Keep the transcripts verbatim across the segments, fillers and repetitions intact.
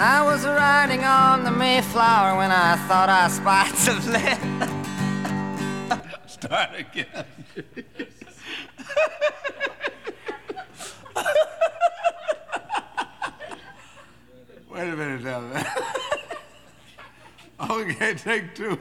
I was riding on the Mayflower when I thought I spied some land. Start again. Wait a minute now, man. Okay, take two.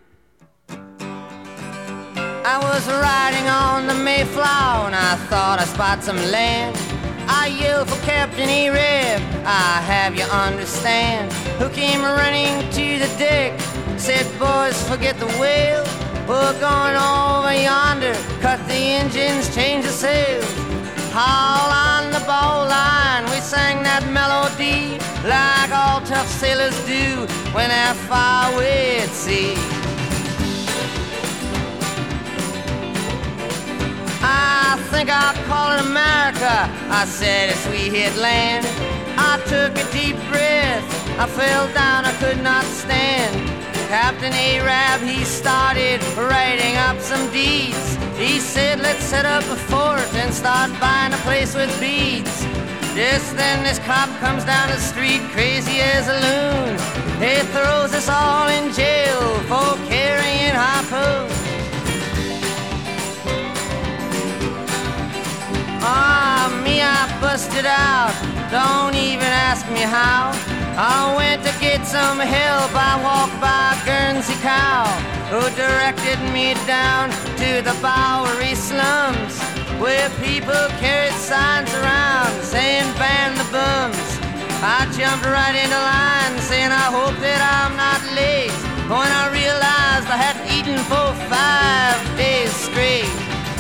I was riding on the Mayflower and I thought I spied some land. I yelled for Captain Arab, I have you understand, who came running to the deck, said, boys, forget the whale, we're going over yonder, cut the engines, change the sails. Haul on the bowline, we sang that melody like all tough sailors do when they're far away at sea. I think I'll call it America, I said as we hit land. I took a deep breath, I fell down, I could not stand. Captain Arab, he started writing up some deeds. He said, let's set up a fort and start buying a place with beads. Just then this cop comes down the street crazy as a loon. He throws us all in jail for carrying harpoons. Ah, me, I busted out, don't even ask me how. I went to get some help, I walked by Guernsey Cow, who directed me down to the Bowery slums, where people carried signs around saying ban the bums. I jumped right into line saying I hope that I'm not late, when I realized I hadn't eaten for five days straight.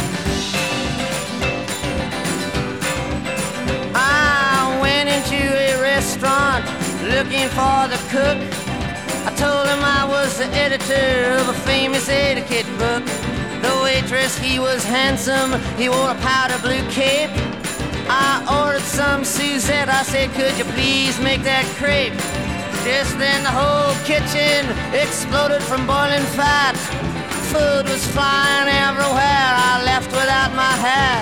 I went into a restaurant looking for the cook. I told him I was the editor of a famous etiquette book. The waitress, he was handsome, he wore a powder blue cape. I ordered some Suzette, I said, could you please make that crepe? Just then the whole kitchen exploded from boiling fat. Food was flying everywhere, I left without my hat.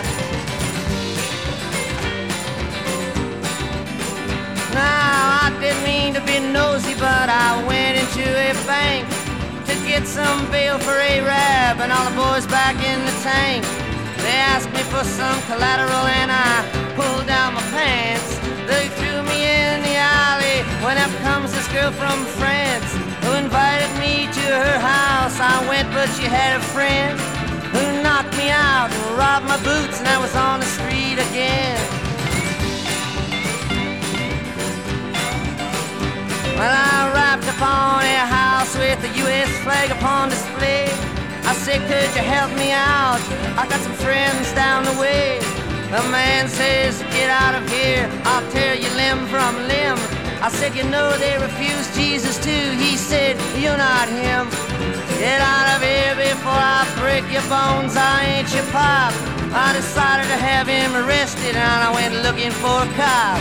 Now, I didn't mean to be nosy, but I went into a bank to get some bail for Arab and all the boys back in the tank. They asked me for some collateral and I pulled down my pants. They threw me in the alley when up comes this girl from France who invited me to her house. I went, but she had a friend who knocked me out and robbed my boots, and I was on the street again. Well, I arrived upon a house with the U S flag upon display. I said, could you help me out? I got some friends down the way. The man says, get out of here, I'll tear you limb from limb. I said, you know they refused Jesus too. He said, you're not him. Get out of here before I break your bones, I ain't your pop. I decided to have him arrested and I went looking for a cop.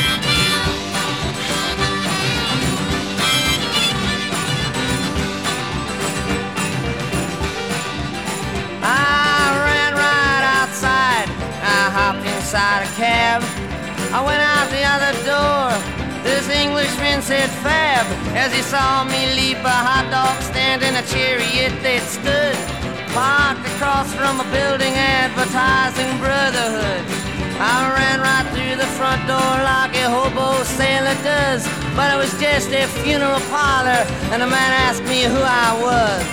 I ran right outside, I hopped inside a cab. I went out the other door, this Englishman said fab, as he saw me leap a hot dog stand in a chariot that stood parked across from a building advertising brotherhood. I ran right through the front door like a hobo sailor does, but it was just a funeral parlor and the man asked me who I was.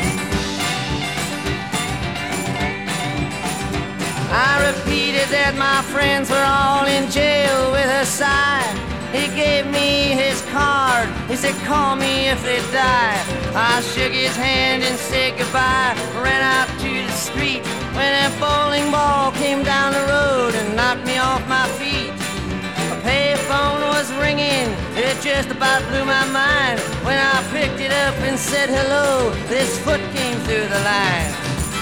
I repeated that my friends were all in jail with a sigh. He gave me his card, he said call me if they die. I shook his hand and said goodbye, ran out to the street when a bowling ball came down the road and knocked me off my feet. A payphone was ringing, it just about blew my mind. When I picked it up and said hello, this foot came through the line.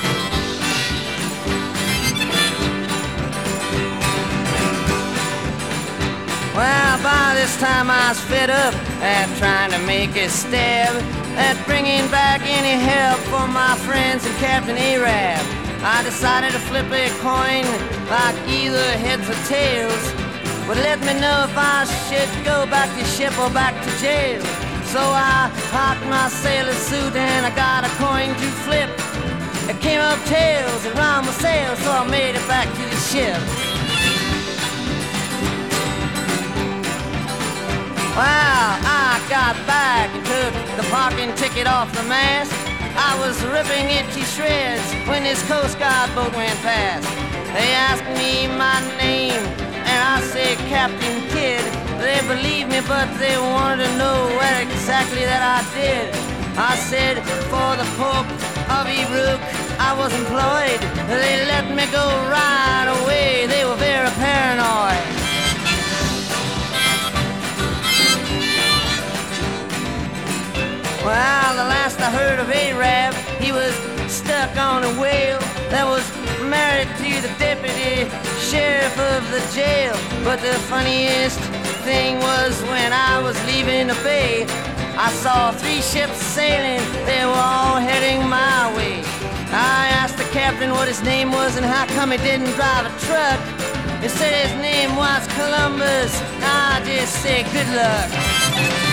Well, by this time I was fed up at trying to make a stab at bringing back any help for my friends and Captain Arab. I decided to flip a coin like either heads or tails. would let me know if I should go back to ship or back to jail. So I hocked my sailor suit and I got a coin to flip. It came up tails around my sail, so I made it back to the ship. Well, I got back and took the parking ticket off the mast. I was ripping it to shreds when this Coast Guard boat went past. They asked me my name, and I said Captain Kidd. They believed me, but they wanted to know what exactly that I did. I said, for the Pope of Erook, I was employed. They let me go right away. They were very paranoid. Well, the last I heard of Arab, he was stuck on a whale that was married to the deputy sheriff of the jail. But the funniest thing was when I was leaving the bay, I saw three ships sailing, they were all heading my way. I asked the captain what his name was and how come he didn't drive a truck. He said his name was Columbus. I just said good luck.